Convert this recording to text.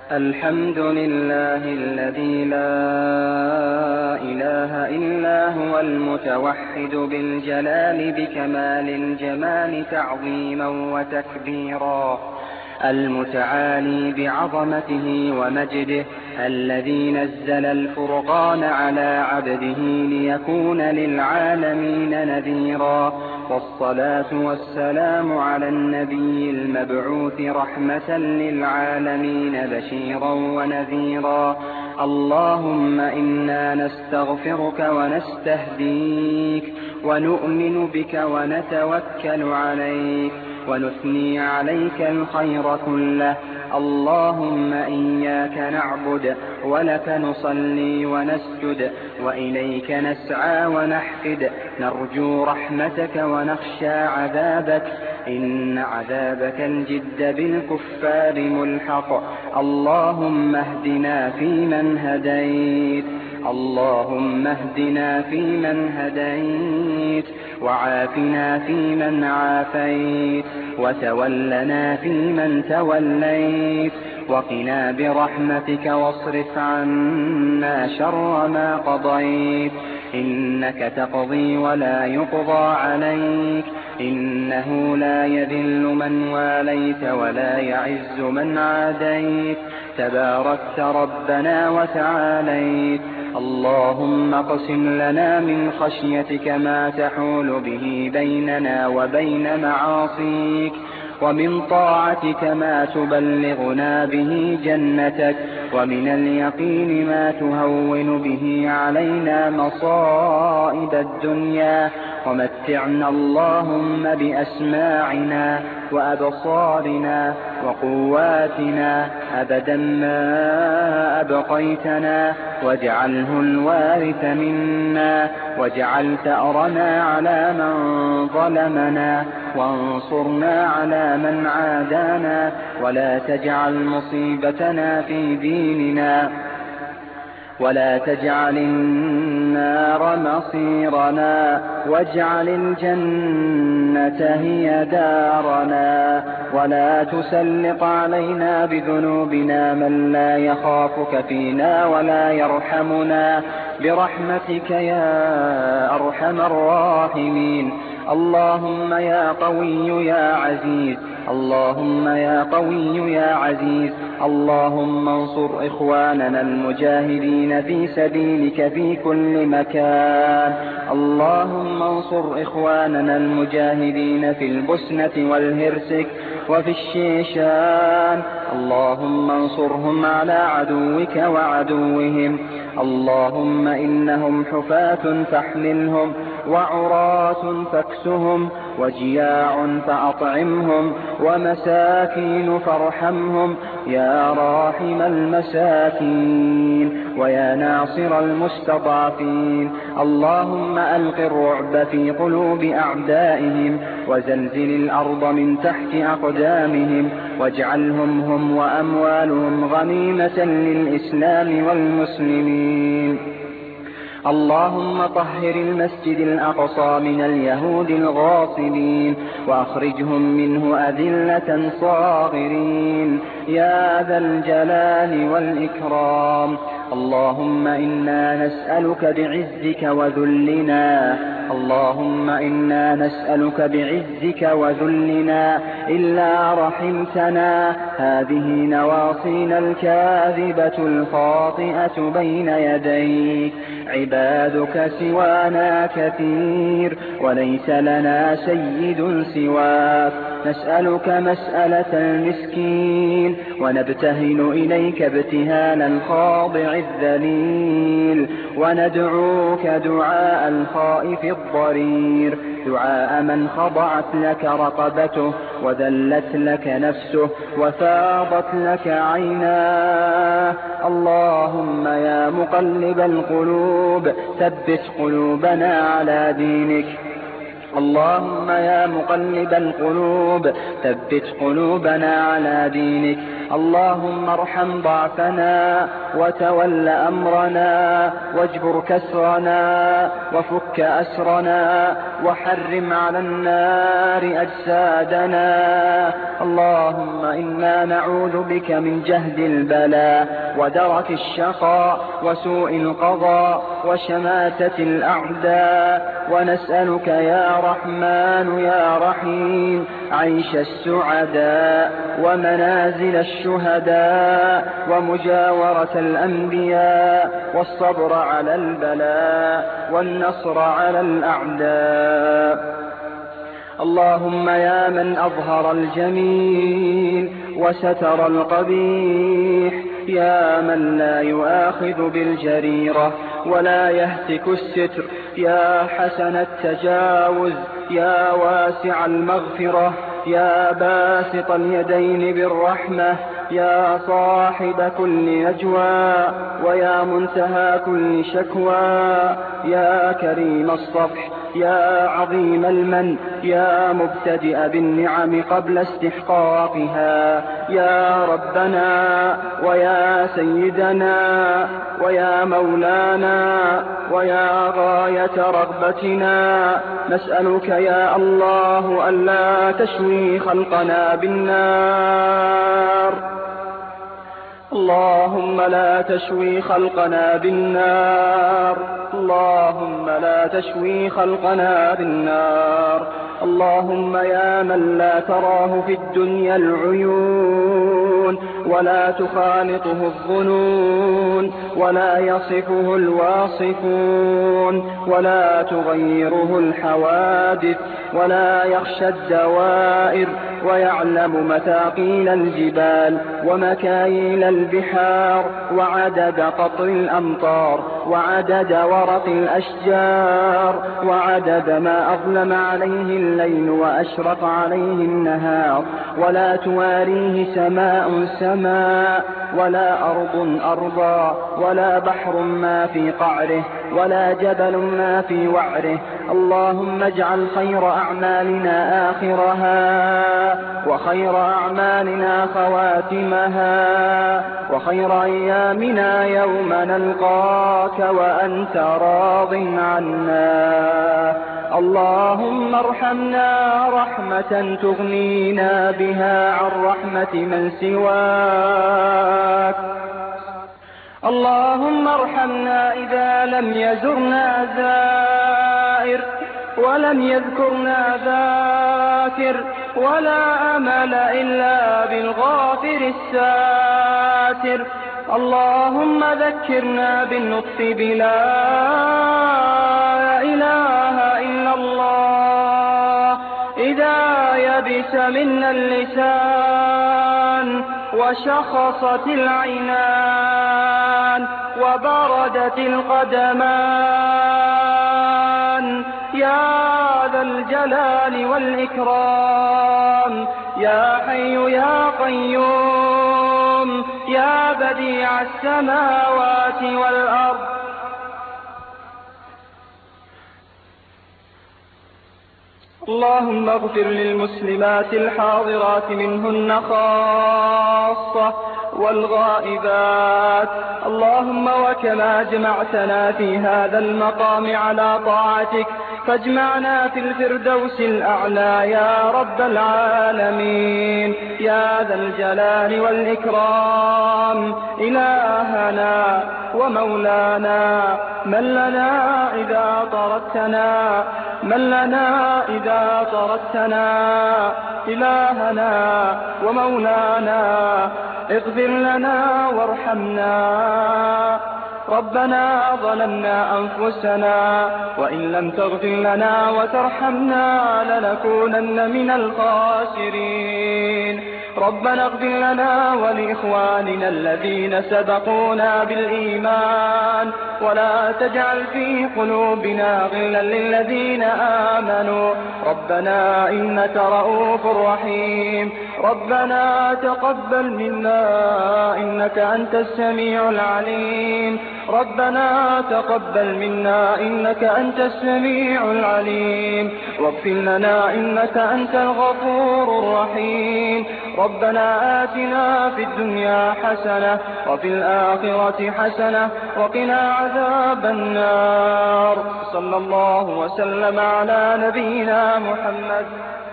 الحمد لله الذي لا إله إلا هو المتوحد بالجلال بكمال الجمال تعظيما وتكبيرا، المتعالي بعظمته ومجده، الذي نزل الفرقان على عبده ليكون للعالمين نذيرا. والصلاة والسلام على النبي المبعوث رحمة للعالمين بشيرا ونذيرا. اللهم إنا نستغفرك ونستهديك ونؤمن بك ونتوكل عليك ونثني عليك الخير كله. اللهم إياك نعبد ولك نصلي ونسجد وإليك نسعى ونحفد، نرجو رحمتك ونخشى عذابك، إن عذابك الجد بالكفار ملحق. اللهم اهدنا فيمن هديت، اللهم اهدنا فيمن هديت، وعافنا فيمن عافيت، وتولنا فيمن توليت، وقنا برحمتك واصرف عنا شر ما قضيت. إنك تقضي ولا يقضى عليك، إنه لا يذل من واليت ولا يعز من عاديت، تباركت ربنا وتعاليت. اللهم اقسم لنا من خشيتك ما تحول به بيننا وبين معاصيك، ومن طاعتك ما تبلغنا به جنتك، ومن اليقين ما تهون به علينا مصائب الدنيا. ومتعنا اللهم بأسماعنا وأبصارنا وقواتنا أبدا ما أبقيتنا، واجعله الوارث منا، واجعل ثأرنا على من ظلمنا، وانصرنا على من عادانا، ولا تجعل مصيبتنا في ديننا، ولا تجعل النار مصيرنا، واجعل الجنة هي دارنا، ولا تسلط علينا بذنوبنا من لا يخافك فينا ولا يرحمنا، برحمتك يا أرحم الراحمين. اللهم يا قوي يا عزيز، اللهم يا قوي يا عزيز، اللهم انصر إخواننا المجاهدين في سبيلك في كل مكان. اللهم انصر إخواننا المجاهدين في البسنة والهرسك وفي الشيشان، اللهم انصرهم على عدوك وعدوهم. اللهم إنهم حفاة فاحملهم، وعراة فاكسهم، وجياع فأطعمهم، ومساكين فارحمهم، يا راحم المساكين ويا ناصر المستضعفين. اللهم ألق الرعب في قلوب أعدائهم، وزلزل الأرض من تحت أقدامهم، واجعلهم هم وأموالهم غنيمة للإسلام والمسلمين. اللهم طهر المسجد الأقصى من اليهود الغاصبين، وأخرجهم منه أذلة صاغرين يا ذا الجلال والإكرام. اللهم إنا نسألك بعزك وذلنا، اللهم إنا نسألك بعزك وذلنا إلا رحمتنا. هذه نواصينا الكاذبة الخاطئة بين يديك، عبادك سوانا كثير، وليس لنا سيد سواك. نسألك مسألة المسكين، ونبتهل إليك ابتهال الخاضع الذليل، وندعوك دعاء الخائف الضرير، دعاء من خضعت لك رقبته، وذلت لك نفسه، وفاضت لك عيناه. اللهم يا مقلب القلوب ثبت قلوبنا على دينك. اللهم يا مقلب القلوب ثبت قلوبنا على دينك. اللهم ارحم ضعفنا وتول أمرنا واجبر كسرنا وفك أسرنا وحرم على النار أجسادنا. اللهم إنا نعوذ بك من جهد البلاء ودرك الشقاء وسوء القضاء وشماتة الأعداء، ونسألك يا رحمن يا رحيم عيش السعداء ومنازل الشهداء ومجاورة الأنبياء والصبر على البلاء والنصر على الأعداء. اللهم يا من أظهر الجميل وستر القبيح، يا من لا يؤاخذ بالجريرة ولا يهتك الستر، يا حسن التجاوز، يا واسع المغفرة، يا باسط اليدين بالرحمة، يا صاحب كل نجوى ويا منتهى كل شكوى، يا كريم الصفح، يا عظيم المن، يا مبتدئ بالنعم قبل استحقاقها، يا ربنا ويا سيدنا ويا مولانا ويا غاية رغبتنا، نسألك يا الله ألا تشوي خلقنا بالنار. اللهم لا تشوي خلقنا بالنار، اللهم لا تشوي خلقنا بالنار. اللهم يا من لا تراه في الدنيا العيون ولا تخالطه الظنون ولا يصفه الواصفون ولا تغيره الحوادث ولا يخشى الدوائر ويعلم مثاقيل الجبال ومكاييل البحار وعدد قطر الأمطار وعدد ورق الأشجار وعدد ما أظلم عليه الليل وأشرق عليه النهار، ولا تواريه سماء سماء ولا أرض أرضا ولا بحر ما في قعره ولا جبل ما في وعره. اللهم اجعل خير أعمالنا آخرها وخير أعمالنا خواتمها وخير أيامنا يوم نلقاك وأنت راض عنا. اللهم ارحمنا رحمة تغنينا بها عن رحمة من سواك. اللهم ارحمنا إذا لم يزرنا زائر ولم يذكرنا ذاكر ولا أمل إلا بالغافر الساتر. اللهم ذكرنا بالنطق بلا إله إلا الله إذا يبس منا اللسان وشخصت العينان وبردت القدمان، يا ذا الجلال والإكرام، يا حي يا قيوم، يا بديع السماوات والأرض. اللهم اغفر للمسلمات الحاضرات منهن خاصة والغائبات. اللهم وكما جمعتنا في هذا المقام على طاعتك فاجمعنا في الفردوس الأعلى يا رب العالمين، يا ذا الجلال والإكرام. إلهنا ومولانا، من لنا إذا طردتنا، من لنا إذا طردتنا. إلهنا ومولانا، اغفر لنا وارحمنا. ربنا ظلمنا أنفسنا وإن لم تغفر لنا وترحمنا لنكونن من الخاسرين. ربنا اغفر لنا ولإخواننا الذين سبقونا بالإيمان ولا تجعل في قلوبنا غلا للذين آمنوا ربنا إنك رؤوف رحيم. ربنا تقبل منا إنك أنت السميع العليم. ربنا تقبل منا إنك أنت السميع العليم، واغفر لنا إنك أنت الغفور الرحيم. ربنا آتنا في الدنيا حسنة وفي الآخرة حسنة وقنا عذاب النار. صلى الله وسلم على نبينا محمد.